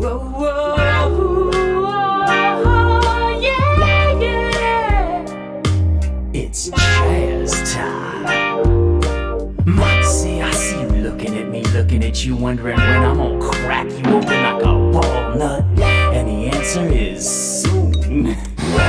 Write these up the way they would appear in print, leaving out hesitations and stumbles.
yeah, yeah. It's jazz time. Moxie, I see you looking at you, wondering when I'm gonna crack you open like a walnut. And the answer is soon.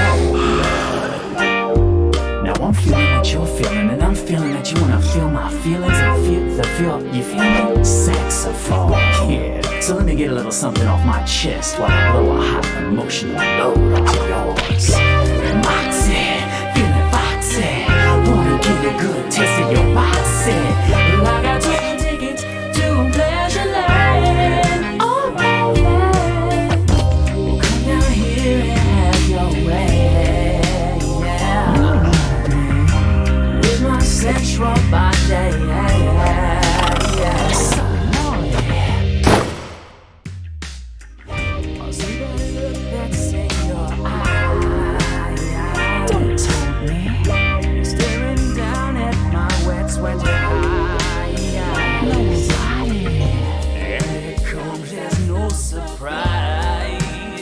Now I'm feeling what you're feeling, and I'm feeling that you wanna feel my feelings and you feel me? Saxophone, yeah. So let me get a little something off my chest while I blow a hot emotional load onto yours. Moxie, feeling foxy, wanna give you a good taste of your moxie. Like I took a ticket to pleasure land. Oh baby, well, come down here and have your way, yeah. With my sensual body, yeah. So lonely. I see that look that's in your eye. Don't tell me. Staring down at my wet, sweaty eye. Nobody. And it comes as no surprise.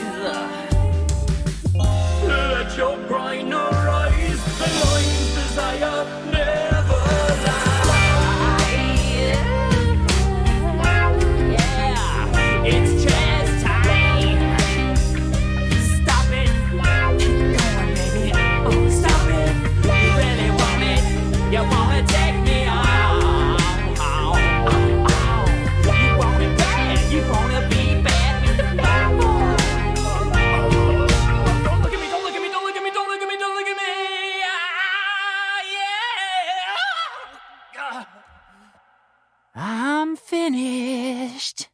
Let your brain arise. The lion's desire never lie. Yeah, it's jazz time. Stop it. Keep going, baby. Oh, stop it. You really want it. You wanna take me on. You want it bad. You wanna be bad with the bad boy. Don't look at me, don't look at me, don't look at me, don't look at me, don't look at me. Yeah. I'm finished.